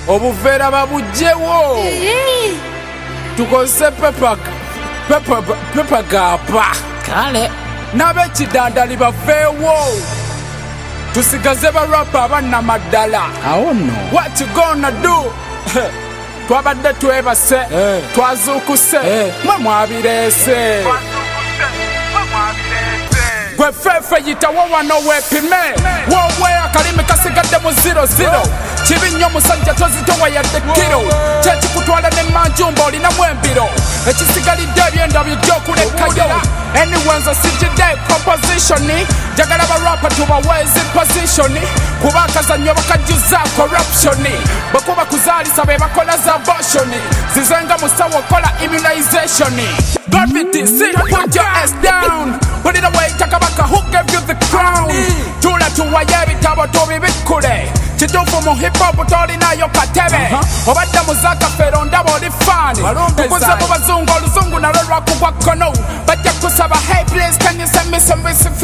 obuveera babugyewo tukozese pepa gapa kale n'ab'ekidandali baveewo tusigaze barapa abannamaddala. awo nno what you gonna do? twabadde twebase twazuukuse mwe mwabireese gwe feefe yitawo wano weepime wowe akalimi kasigadde mu 00 kibi nnyo musajja tozitowa yadde kiro kyekikutwala ne manjumba olinamu embiro ekisigalidde ebyendabyo gy'okulekayo anyway nze sijjidde propositioni jagala barapa tubaweezi positioni kuba akazannyo bakajjuza corruptioni bwekuba kuzaalisa be bakola za boshoni zizenga musawo kola immunizationi gravity sit put your ass down put it away takabaka who gave you the crown tula tuwaye ebitabo tubibikule kituufu mu hip hop tolinayo katebe obadde muzakafero ndaba oli faani tukuze mu bazungu oluzungu nalwo lwakugwa kkono bajja kusaba hey please can you send me some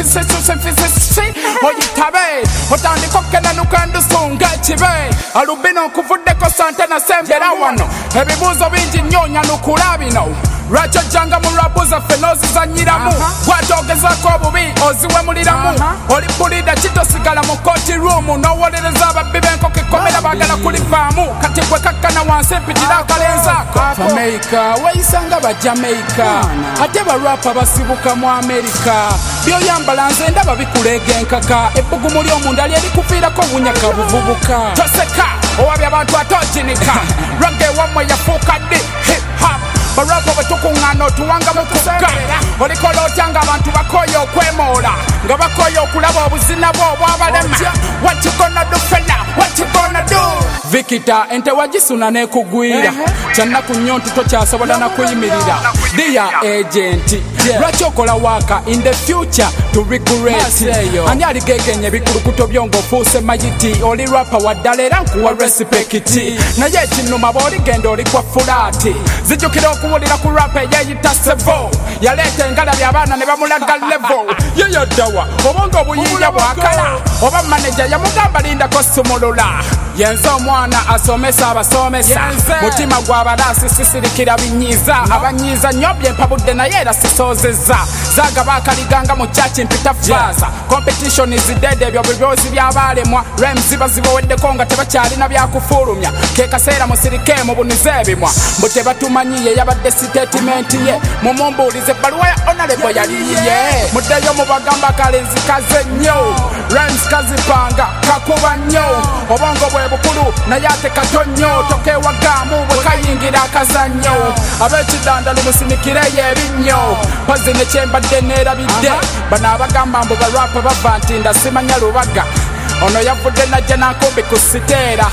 oyitabe otandika okkenanuka endusunga ekibe alubino okuvuddeko sante nasembera wano ebibuuzo bingi nnyo nyanukula bino lwaki ojjanga mu lwabu zaffe n'ozizanyiramu gwatogezaako obubi oziwemuliramu oli pulida kitosigala mu kooti ruumu n'owolereza ababbi b'enkoko ekkomera baagala kulivaamu kati gwe kakkana wansi mpitira akalenzaako amerika weyisanga bajamaika ate barapa basibuka mu amerika byoyambala nze ndaba bikuleega enkaka ebbugumu ly'omunda lyeri kuviirako bunyaka buvubuka toseka owabya abantu ate oginika rage wammwe yafuuka ddi hip hop barapa bwetukuŋŋaana otuwanga mu kuga olikola otya nga abantu bakoye okwemoola nga bakoye okulaba obuzina bwo obwabalema what you gonna do fella what you gonna do vikita ente wagisuna n'ekugwira kyannaku nnyo nti tokyasobola nakuyimirira dia agenti lwaki okola waaka in the future to regret ani aligegenya ebikulukuto byo ng'ofuuse mayiti oli rapa waddala era nkuwa respekiti naye ekinnuma bw'oligenda oli kwa fulaati zijjukira okuwulira ku rapa eyeeyita sevo yaleeta engalabi abaana ne bamulaga levo yeyaddawa obanga obuyiiya bwakala oba maneja yamugamba lindako sumulula yenze omwana asomesa abasomesa mutima gw'abalaasi sisirikira binyiiza abanyiiza nnyo byempabudde naye era sisoozezza zaagaba akaliganga mu kyaki mpita faaza competition zidede ebyo bibyozi by'abaalemwa rems bazibaweddeko nga tebakyalina byakufuulumya ke kaseera musirike mu bunize ebimwa mbu tebatumanyiye yabadde sitatimenti ye mumumbuulize ebbaluwa ya honorable yaliyiye muddeyo mubagamba kalenzi kaze nnyo rems kazipanga kakuba nnyo obongo bwe bukulu naye ate kato nnyo tokewagamu bwe kayingira akazannyo ab'ekidandalu musinikireyo ebinnyo pozi ne kyembadde neerabidde bano abagamba mbu barapa bava nti ndasimanya lubaga ono yavudde najja nankumbi ku siteera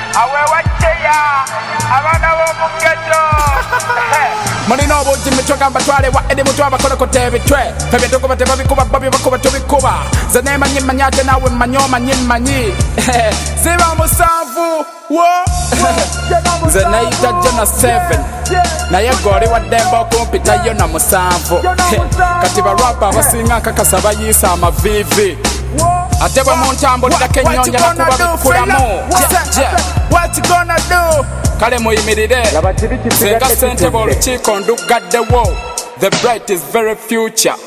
awewacceya abaana b'omugeto mulina obuugi mitwegamba twalewa edi mutwe abakolokota ebitwe febye tukuba tebabikuba babyo bakuba tubikuba ze neemanyi mmanyi ate naawe mmanyi omanyi mmanyi ziba musanvu nze nayita jona 7 naye goli waddemba okumpitayo na musanvu kati barapa abasinga nkakasa bayiisa amaviivi ate bwe muntambulirako ennyonja nakuba bikulamu what you gonna do kale muyimirire senga ssentebe olukiiko ndugaddewo the bright is very future